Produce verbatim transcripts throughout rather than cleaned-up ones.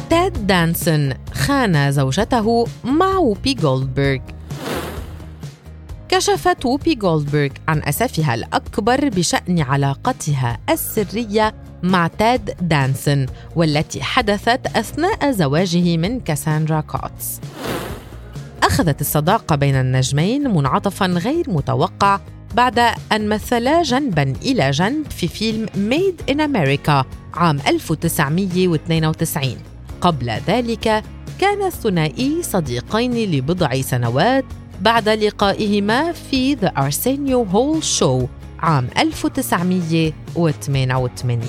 تيد دانسون خان زوجته مع ووبي جولدبرغ. كشفت ووبي جولدبرغ عن أسفها الأكبر بشأن علاقتها السرية مع تيد دانسون والتي حدثت أثناء زواجه من كاساندرا كوتس. أخذت الصداقة بين النجمين منعطفاً غير متوقع بعد أن مثلا جنباً إلى جنب في فيلم Made in America عام ألف وتسعمائة واثنين وتسعين. قبل ذلك كان الثنائي صديقين لبضع سنوات بعد لقائهما في The Arsenio Hall Show عام ألف وتسعمائة وثمانية وثمانين.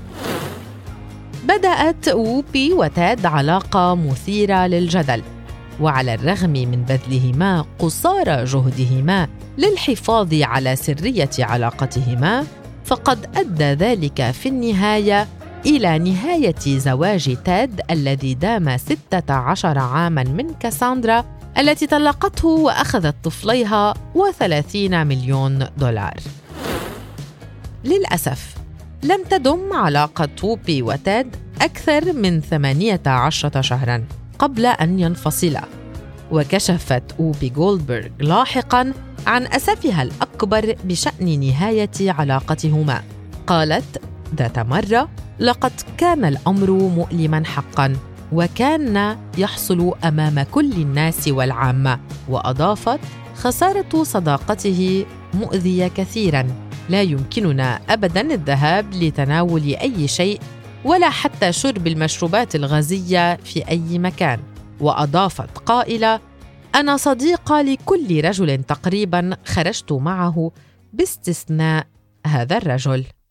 بدأت ووبي وتيد علاقة مثيرة للجدل، وعلى الرغم من بذلهما قصارى جهدهما للحفاظ على سرية علاقتهما، فقد أدى ذلك في النهاية إلى نهاية زواج تيد الذي دام ستة عشر عاماً من كاساندرا التي طلقته وأخذت طفليها وثلاثين مليون دولار. للأسف لم تدم علاقة ووبي وتيد أكثر من ثمانية عشر شهراً قبل أن ينفصلا، وكشفت ووبي جولدبرغ لاحقاً عن أسفها الأكبر بشأن نهاية علاقتهما. قالت ذات مرة: لقد كان الأمر مؤلماً حقاً، وكان يحصل أمام كل الناس والعامة. وأضافت: خسارة صداقته مؤذية كثيراً، لا يمكننا أبداً الذهاب لتناول أي شيء ولا حتى شرب المشروبات الغازية في أي مكان. وأضافت قائلة: أنا صديقة لكل رجل تقريباً خرجت معه باستثناء هذا الرجل.